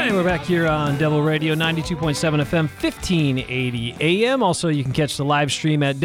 And we're back here on Devil Radio 92.7 FM, 1580 AM. Also, you can catch the live stream at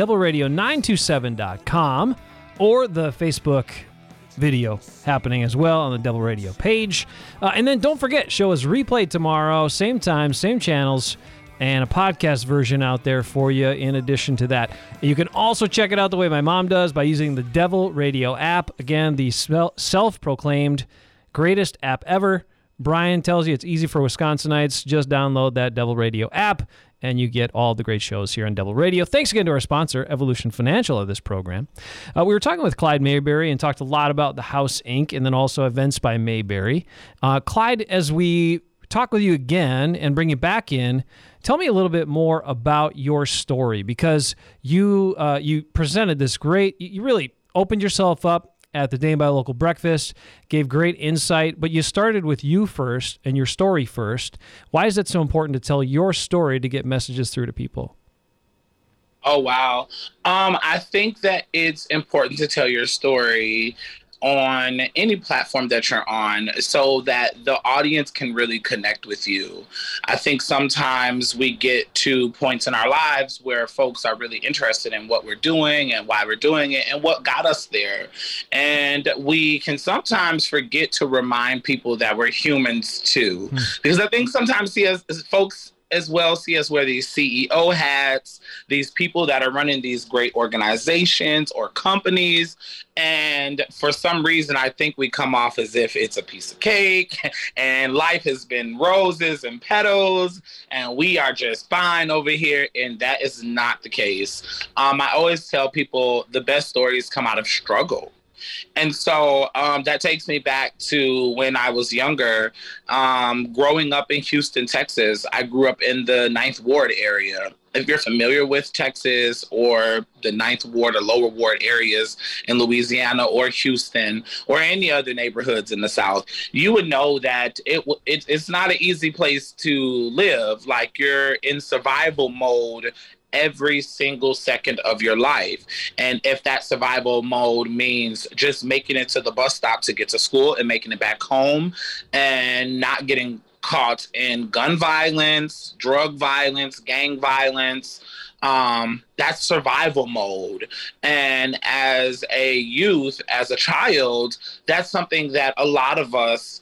devilradio927.com or the Facebook video happening as well on the Devil Radio page. And then don't forget, show is replayed tomorrow, same time, same channels, and a podcast version out there for you in addition to that. You can also check it out the way my mom does by using the Devil Radio app. Again, the self-proclaimed greatest app ever. Brian tells you it's easy for Wisconsinites. Just download that Devil Radio app, and you get all the great shows here on Devil Radio. Thanks again to our sponsor, Evolution Financial, of this program. We were talking with Clyde Mayberry and talked a lot about the House Inc. and then also events by Mayberry. Clyde, as we talk with you again and bring you back in, tell me a little bit more about your story, because you presented this great, you really opened yourself up at the Dane Buy Local breakfast, gave great insight, but you started with you first and your story first. Why is it so important to tell your story to get messages through to people? Oh, wow. I think that it's important to tell your story on any platform that you're on so that the audience can really connect with you. I think sometimes we get to points in our lives where folks are really interested in what we're doing and why we're doing it and what got us there. And we can sometimes forget to remind people that we're humans too. Because I think sometimes folks as well see us wear these CEO hats, these people that are running these great organizations or companies. And for some reason, I think we come off as if it's a piece of cake and life has been roses and petals and we are just fine over here. And that is not the case. I always tell people the best stories come out of struggle. And so that takes me back to when I was younger, growing up in Houston, Texas. I grew up in the Ninth Ward area. If you're familiar with Texas or the Ninth Ward or Lower Ward areas in Louisiana or Houston or any other neighborhoods in the South, you would know that it's not an easy place to live. Like, you're in survival mode every single second of your life. And if that survival mode means just making it to the bus stop to get to school and making it back home and not getting caught in gun violence, drug violence, gang violence, that's survival mode. And as a youth, as a child, that's something that a lot of us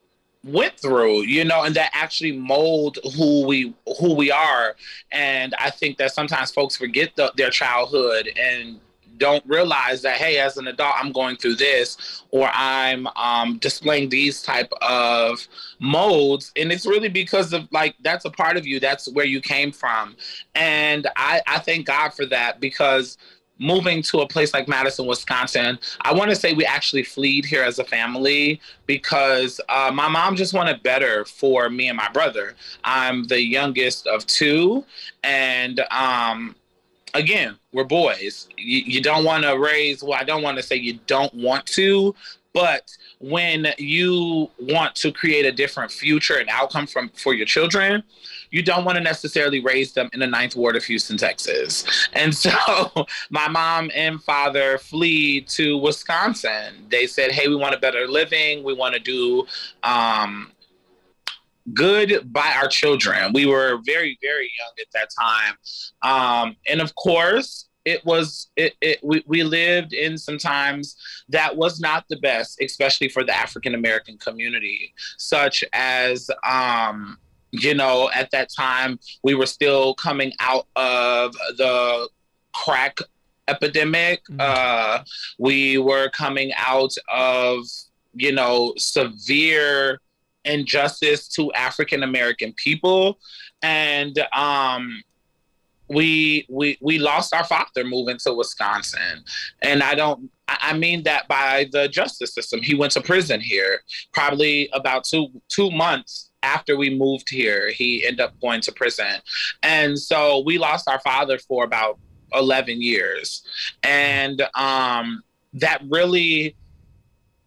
went through, and that actually mold who we are. And I think that sometimes folks forget their childhood and don't realize that, hey, as an adult, I'm going through this, or I'm displaying these type of modes. And it's really because of, that's a part of you. That's where you came from. And I thank God for that, because moving to a place like Madison, Wisconsin, I want to say we actually fled here as a family because my mom just wanted better for me and my brother. I'm the youngest of two. And again, we're boys. You don't want to raise, well, I don't want to say you don't want to, but when you want to create a different future and outcome for your children, you don't want to necessarily raise them in the Ninth Ward of Houston, Texas. And so my mom and father fled to Wisconsin. They said, hey, we want a better living. We want to do good by our children. We were very, very young at that time. And of course, we lived in some times that was not the best, especially for the African-American community, such as, at that time, we were still coming out of the crack epidemic. We were coming out of, severe injustice to African-American people. And we lost our father moving to Wisconsin. And I mean that by the justice system. He went to prison here, probably about two months after we moved here. He ended up going to prison. And so we lost our father for about 11 years. And that really,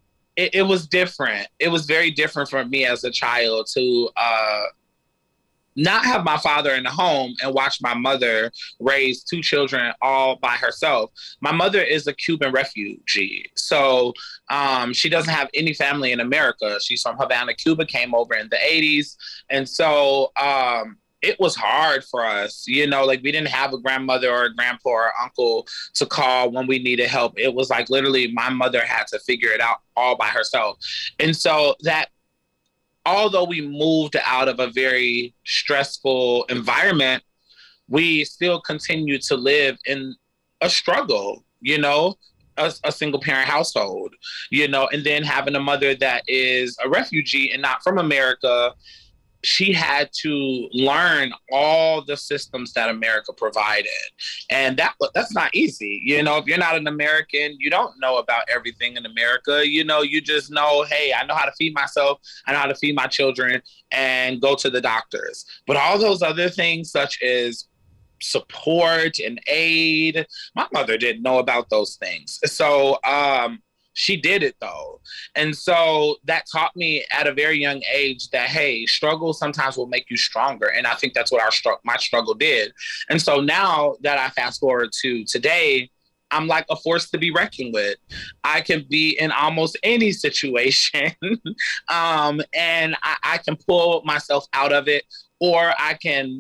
it was different. It was very different for me as a child to not have my father in the home and watch my mother raise 2 children all by herself. My mother is a Cuban refugee. So she doesn't have any family in America. She's from Havana, Cuba, came over in the 80s. And so it was hard for us, you know, like we didn't have a grandmother or a grandpa or uncle to call when we needed help. It was like literally my mother had to figure it out all by herself. And so that, although we moved out of a very stressful environment, we still continue to live in a struggle, you know, a single parent household, you know, and then having a mother that is a refugee and not from America. She had to learn all the systems that America provided. And that's not easy. You know, if you're not an American, you don't know about everything in America. You know, you just know, hey, I know how to feed myself. I know how to feed my children and go to the doctors. But all those other things, such as support and aid, my mother didn't know about those things. So, she did it though. And so that taught me at a very young age that, hey, struggle sometimes will make you stronger. And I think that's what my struggle did. And so now that I fast forward to today, I'm like a force to be reckoned with. I can be in almost any situation and I can pull myself out of it, or I can,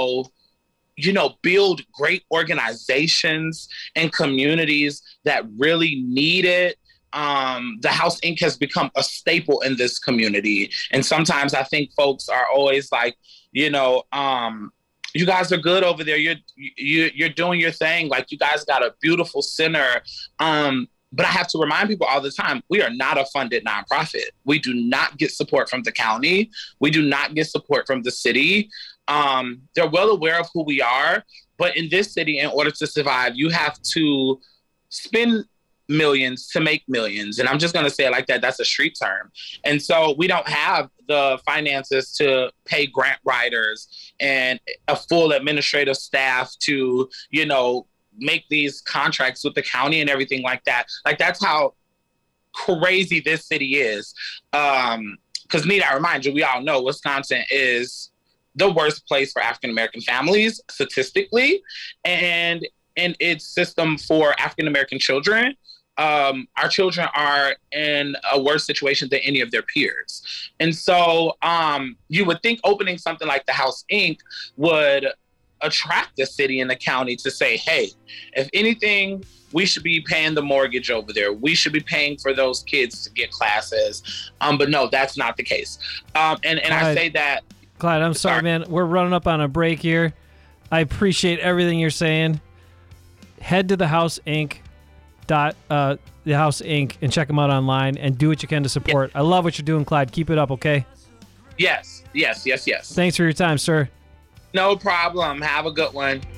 build great organizations and communities that really need it. The House Inc. has become a staple in this community. And sometimes I think folks are always like, you guys are good over there. You're doing your thing. Like, you guys got a beautiful center. But I have to remind people all the time, we are not a funded nonprofit. We do not get support from the county. We do not get support from the city. They're well aware of who we are. But in this city, in order to survive, you have to spend millions to make millions. And I'm just going to say it like that. That's a street term. And so we don't have the finances to pay grant writers and a full administrative staff to, make these contracts with the county and everything like that. Like, that's how crazy this city is. Because need I remind you, we all know Wisconsin is the worst place for African-American families statistically, and in its system for African-American children. Our children are in a worse situation than any of their peers. And so you would think opening something like the House Inc. would attract the city and the county to say, hey, if anything, we should be paying the mortgage over there. We should be paying for those kids to get classes. But no, that's not the case. And Clyde, I say that... Clyde, I'm sorry, man. We're running up on a break here. I appreciate everything you're saying. Head to the House Inc. The House Inc. and check them out online and do what you can to support. Yeah. I love what you're doing, Clyde. Keep it up, okay? Yes. Thanks for your time, sir. No problem. Have a good one.